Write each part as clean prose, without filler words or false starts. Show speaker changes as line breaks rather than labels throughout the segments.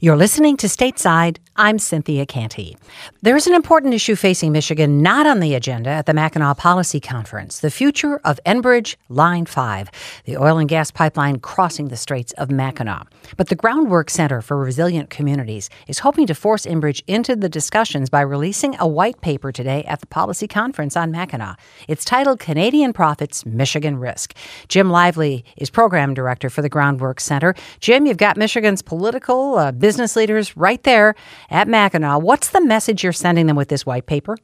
You're listening to Stateside. I'm Cynthia Canty. There's an important issue facing Michigan not on the agenda at the Mackinac Policy Conference, the future of Enbridge Line 5, the oil and gas pipeline crossing the Straits of Mackinac. But the Groundwork Center for Resilient Communities is hoping to force Enbridge into the discussions by releasing a white paper today at the Policy Conference on Mackinac. It's titled Canadian Profits, Michigan Risk. Jim Lively is Program Director for the Groundwork Center. Jim, you've got Michigan's political, business leaders right there at Mackinac. What's the message you're sending them with this white paper?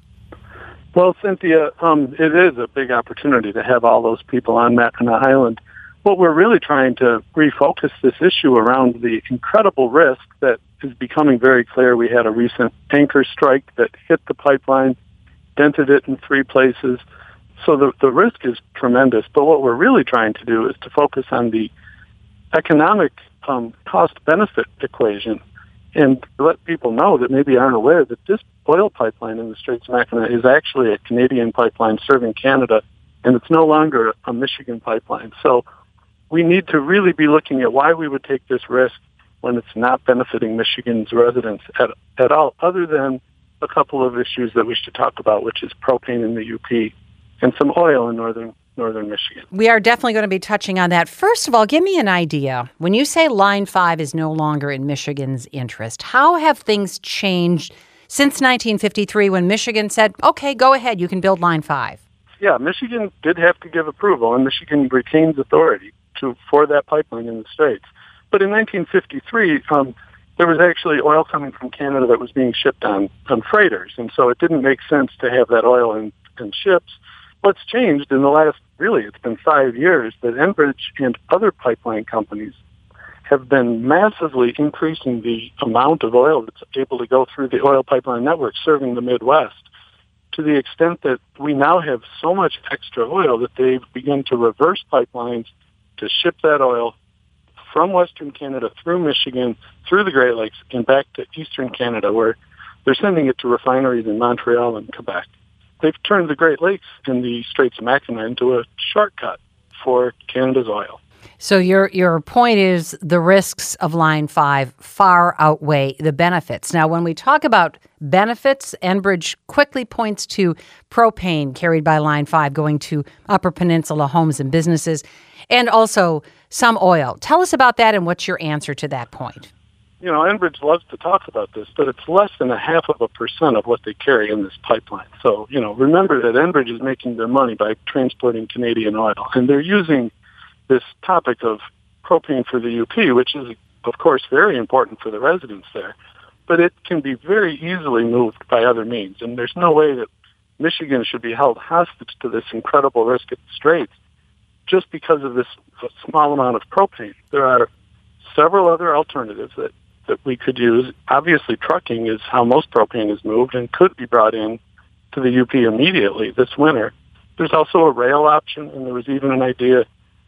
Well, Cynthia, it is a big opportunity to have all those people on Mackinac Island. What we're really trying to refocus this issue around the incredible risk that is becoming very clear. We had a recent tanker strike that hit the pipeline, dented it in 3 places. So the risk is tremendous. But what we're really trying to do is to focus on the economic cost-benefit equation and let people know that maybe aren't aware that this oil pipeline in the Straits of Mackinac is actually a Canadian pipeline serving Canada, and it's no longer a Michigan pipeline. So we need to really be looking at why we would take this risk when it's not benefiting Michigan's residents at all, other than a couple of issues that we should talk about, which is propane in the UP and some oil in northern Michigan.
We are definitely going to be touching on that. First of all, give me an idea. When you say Line 5 is no longer in Michigan's interest, how have things changed since 1953 when Michigan said, okay, go ahead, you can build Line 5?
Yeah, Michigan did have to give approval, and Michigan retains authority for that pipeline in the Straits. But in 1953, there was actually oil coming from Canada that was being shipped on freighters, and so it didn't make sense to have that oil in ships. What's changed in the last, it's been 5 years, that Enbridge and other pipeline companies have been massively increasing the amount of oil that's able to go through the oil pipeline network serving the Midwest, to the extent that we now have so much extra oil that they've begun to reverse pipelines to ship that oil from Western Canada through Michigan, through the Great Lakes, and back to Eastern Canada, where they're sending it to refineries in Montreal and Quebec. They've turned the Great Lakes and the Straits of Mackinac into a shortcut for Canada's oil.
So your point is the risks of Line 5 far outweigh the benefits. Now, when we talk about benefits, Enbridge quickly points to propane carried by Line 5 going to Upper Peninsula homes and businesses, and also some oil. Tell us about that and what's your answer to that point?
Enbridge loves to talk about this, but it's less than 0.5% of what they carry in this pipeline. So, remember that Enbridge is making their money by transporting Canadian oil, and they're using this topic of propane for the UP, which is, of course, very important for the residents there, but it can be very easily moved by other means, and there's no way that Michigan should be held hostage to this incredible risk at the Straits just because of this small amount of propane. There are several other alternatives that we could use. Obviously, trucking is how most propane is moved and could be brought in to the UP immediately this winter. There's also a rail option, and there was even an idea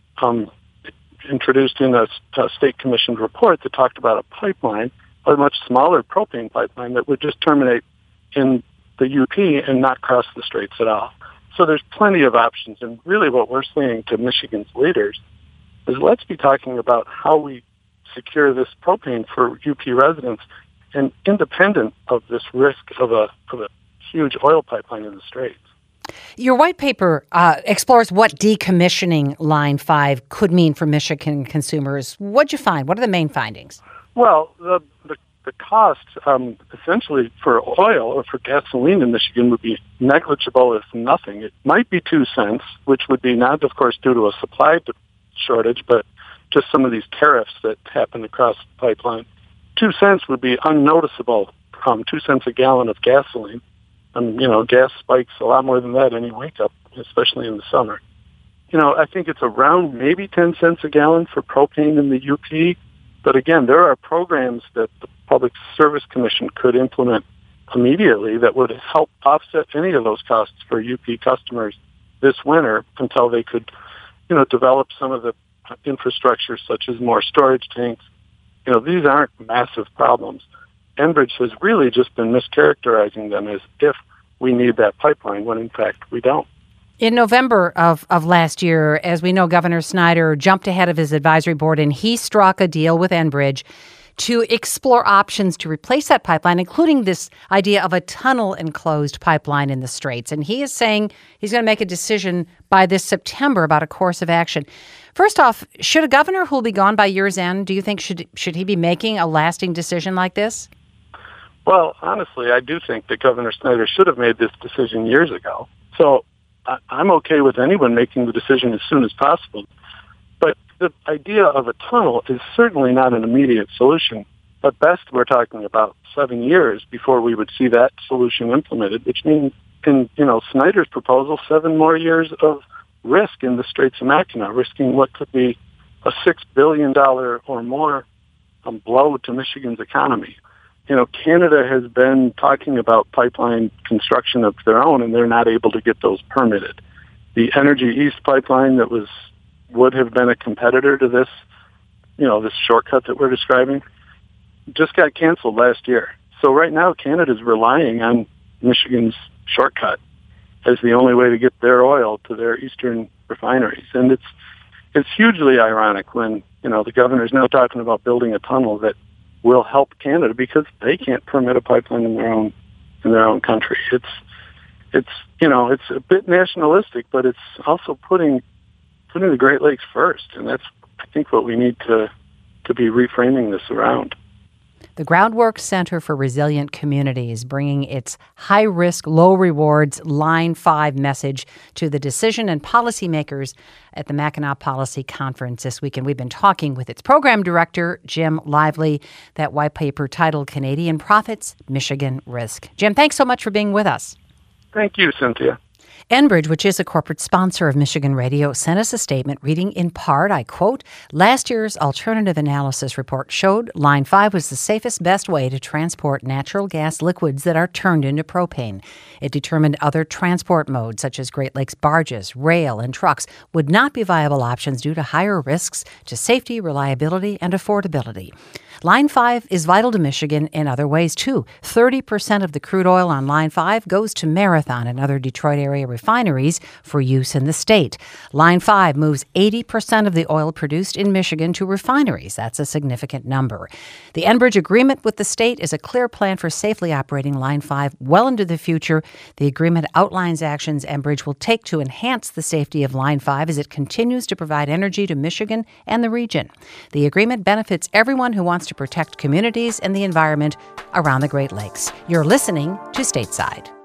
introduced in a state commissioned report that talked about a pipeline, a much smaller propane pipeline that would just terminate in the UP and not cross the Straits at all. So there's plenty of options, and really what we're saying to Michigan's leaders is let's be talking about how we secure this propane for UP residents and independent of this risk of a huge oil pipeline in the Straits.
Your white paper explores what decommissioning Line 5 could mean for Michigan consumers. What'd you find? What are the main findings?
Well, the cost essentially for oil or for gasoline in Michigan would be negligible, if nothing. It might be 2 cents, which would be not, of course, due to a supply shortage, but just some of these tariffs that happen across the pipeline. 2 cents would be unnoticeable, 2 cents a gallon of gasoline. Gas spikes a lot more than that any wake up, especially in the summer. I think it's around maybe 10 cents a gallon for propane in the UP. But again, there are programs that the Public Service Commission could implement immediately that would help offset any of those costs for UP customers this winter until they could, develop some of the infrastructure such as more storage tanks. These aren't massive problems. Enbridge has really just been mischaracterizing them as if we need that pipeline when in fact we don't.
In November of last year, as we know, Governor Snyder jumped ahead of his advisory board and he struck a deal with Enbridge to explore options to replace that pipeline, including this idea of a tunnel-enclosed pipeline in the Straits. And he is saying he's going to make a decision by this September about a course of action. First off, should a governor who will be gone by year's end, do you think should he be making a lasting decision like this?
Well, honestly, I do think that Governor Snyder should have made this decision years ago. So I'm okay with anyone making the decision as soon as possible. But the idea of a tunnel is certainly not an immediate solution. At best, we're talking about 7 years before we would see that solution implemented, which means in Snyder's proposal, 7 more years of risk in the Straits of Mackinac, risking what could be a $6 billion or more blow to Michigan's economy. Canada has been talking about pipeline construction of their own, and they're not able to get those permitted. The Energy East pipeline that would have been a competitor to this, this shortcut that we're describing, just got canceled last year. So right now, Canada's relying on Michigan's shortcut as the only way to get their oil to their eastern refineries. And it's hugely ironic when, the governor's now talking about building a tunnel that will help Canada because they can't permit a pipeline in their own country. It's a bit nationalistic, but it's also putting the Great Lakes first, and that's, I think, what we need to be reframing this around.
The Groundwork Center for Resilient Communities bringing its high-risk, low-rewards Line 5 message to the decision and policymakers at the Mackinac Policy Conference this week. And we've been talking with its program director, Jim Lively, that white paper titled Canadian Profits, Michigan Risk. Jim, thanks so much for being with us.
Thank you, Cynthia.
Enbridge, which is a corporate sponsor of Michigan Radio, sent us a statement reading in part, I quote, "Last year's alternative analysis report showed Line 5 was the safest, best way to transport natural gas liquids that are turned into propane. It determined other transport modes, such as Great Lakes barges, rail, and trucks, would not be viable options due to higher risks to safety, reliability, and affordability. Line 5 is vital to Michigan in other ways, too. 30% of the crude oil on Line 5 goes to Marathon and other Detroit area refineries for use in the state. Line 5 moves 80% of the oil produced in Michigan to refineries. That's a significant number. The Enbridge agreement with the state is a clear plan for safely operating Line 5 well into the future. The agreement outlines actions Enbridge will take to enhance the safety of Line 5 as it continues to provide energy to Michigan and the region. The agreement benefits everyone who wants to protect communities and the environment around the Great Lakes. You're listening to Stateside.